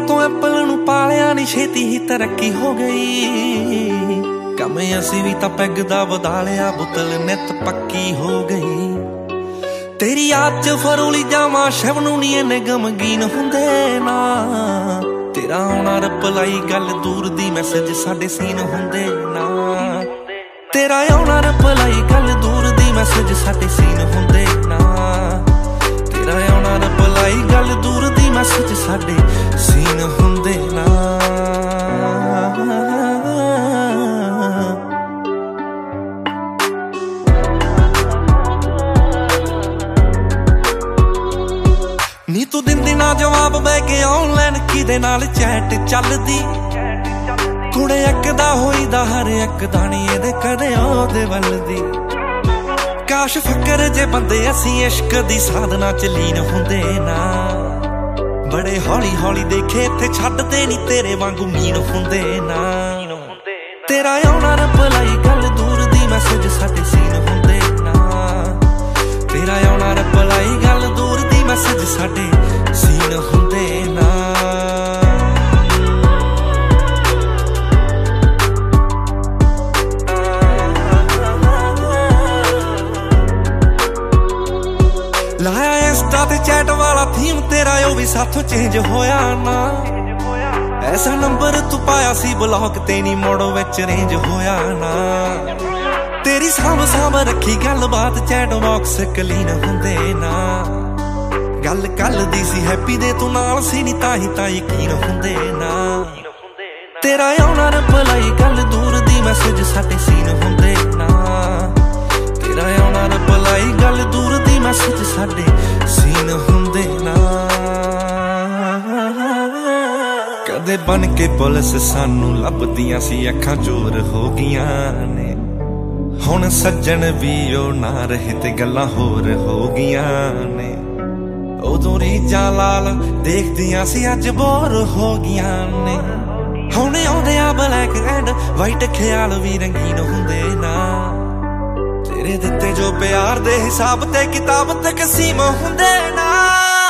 ਤੋਂ ਐਪਲ ਨੂੰ ਪਾਲਿਆ ਨੀ ਛੇਤੀ ਹੀ ਤਰੱਕੀ ਹੋ ਗਈ। ਕਮੇ ਅਸੀਂ ਵੀ ਤਾਂ ਪੈਗ ਦਾ ਵਧਾ ਲਿਆ, ਬੁੱਤਲ ਨਿੱਤ ਪੱਕੀ ਹੋ ਗਈ। ਤੇਰੀ ਯਾਦ ਚ ਫਰੂਲੀ ਜਾਵਾਂ ਸ਼ਵ ਨੂੰ ਨੀ ਇਹਨੇ ਗਮਗੀਨ ਹੁੰਦੇ ਨਾ। ਤੇਰਾ ਆਉਣਾ ਰਿਪਲਾਈ ਗੱਲ ਦੂਰ ਦੀ, ਮੈਸੇਜ ਸਾਡੇ ਸੀਨ ਹੁੰਦੇ ਨਾ। ਤੇਰਾ ਆਉਣਾ ਰਿਪਲਾਈ ਗੱਲ ਦੂਰ ਦੀ, ਮੈਸੇਜ ਸਾਡੇ ਸੀਨ ਹੁੰਦੇ ਨਾ। ਤੇਰਾ ਆਉਣਾ ਰਿਪਲਾਈ ਗੱਲ ਦੂਰ ਦੀ, ਮੈਸੇਜ ਸਾਡੇ ਸੀਨ ਹੁੰਦੇ ਨਾ। ਨੀ ਤੂੰ ਦਿੰਦੀ ਨਾ ਜਵਾਬ ਬਹਿ ਕੇ ਆਨਲਾਈਨ ਕਿਦੇ ਨਾਲ ਚੈਟ ਚੱਲਦੀ। ਕੁੜੇ ਇੱਕ ਦਾ ਹੋਈਦਾ ਹਰ ਇੱਕ ਦਾ ਨੀ ਇਹਦੇ ਕਦੇ ਉਹਦੇ ਵੱਲ ਦੀ। ਕਾਸ਼ ਫਕਰ ਜੇ ਬੰਦੇ ਅਸੀਂ ਇਸ਼ਕ ਦੀ ਸਾਧਨਾ ਚ ਲੀਨ ਹੁੰਦੇ ਨਾ। ਬੜੇ ਹੌਲੀ ਹੌਲੀ ਦੇਖੇ ਇੱਥੇ ਛੱਡਦੇ ਨੀ ਤੇਰੇ ਵਾਂਗੂ ਮੀਨ ਹੁੰਦੇ ਨਾ। ਤੇਰਾ ਆਉਣਾ ਰਿਪਲਾਈ ਗੱਲ ਦੂਰ ਦੀ, ਮੈਸੇਜ ਸਾਡੇ ਸੀਨ ਹੁੰਦੇ ਨਾ। ਤੇਰਾ ਆਉਣਾ ਰਿਪਲਾਈ ਗੱਲ ਦੂਰ ਦੀ, ਮੈਸੇਜ ਸਾਡੇ ਸੀਨ ਹੁੰਦੇ ਨਾ। ਲਾਇਆ ਇੰਸਟਾ ਤੇ ਚੈਟ ਵਾਲਾ ਥੀਮ ਤੇਰਾ, ਉਹ ਵੀ ਸਾਥੋਂ ਚੇਂਜ ਹੋਇਆ ਨਾ। ਐਸਾ ਨੰਬਰ ਤੂੰ ਪਾਇਆ ਸੀ ਬਲੌਕ ਤੇ ਨੀ ਮੋੜੋ ਵਿੱਚ ਰੇਂਜ ਹੋਇਆ ਨਾ। ਤੇਰੀ ਸਾਂਭ ਸਾਂਭ ਰੱਖੀ ਗੱਲਬਾਤ ਚੈਟ ਬਾਕਸ ਕਲੀਨ ਹੁੰਦੇ ਨਾ। ਗੱਲ ਕੱਲ ਦੀ ਸੀ ਹੈਪੀ ਦੇ ਤੂੰ ਨਾਲ ਸੀ ਨੀ ਤਾਂ ਯਕੀਨ ਹੁੰਦੇ ਨਾ। ਤੇਰਾ ਆਉਣਾ ਰਿਪਲਾਈ ਗੱਲ ਦੂਰ ਦੀ, ਮੈਸੇਜ ਸਾਡੇ ਸੀਨ ਹੁੰਦੇ ਨਾ। ਤੇਰਾ ਆਉਣਾ ਰਿਪਲਾਈ ਗੱਲ ਦੂਰ ਦੀ, ਮੈਸੇਜ ਸਾਡੇ ਸੀਨ ਹੁੰਦੇ ਨਾ। ਕਦੇ ਬਣ ਕੇ ਪੁਲਿਸ ਸਾਨੂੰ ਲੱਭਦੀਆਂ ਸੀ, ਅੱਖਾਂ ਚੋਰ ਹੋ ਗਈਆਂ ਨੇ। ਹੁਣ ਸੱਜਣ ਵੀ ਉਹ ਨਾ ਰਹੇ ਤੇ ਗੱਲਾਂ ਹੋਰ ਹੋ ਗਈਆਂ ਨੇ। ਉਦੋਂ ਰੀਝਾਂ ਲਾਲ ਦੇਖਦੀਆਂ ਸੀ, ਅੱਜ ਬੋਰ ਹੋ ਗਈਆਂ ਨੇ। ਹੁਣ ਆਉਂਦੇ ਆ ਬਲੈਕ ਐਂਡ ਵਾਈਟ, ਖਿਆਲ ਵੀ ਰੰਗੀਨ ਹੁੰਦੇ ਨਾ। ਤੇਰੇ ਦਿੱਤੇ ਜੋ ਪਿਆਰ ਦੇ ਹਿਸਾਬ ਤੇ ਕਿਤਾਬ ਤਕਸੀਮ ਹੁੰਦੇ ਨਾ।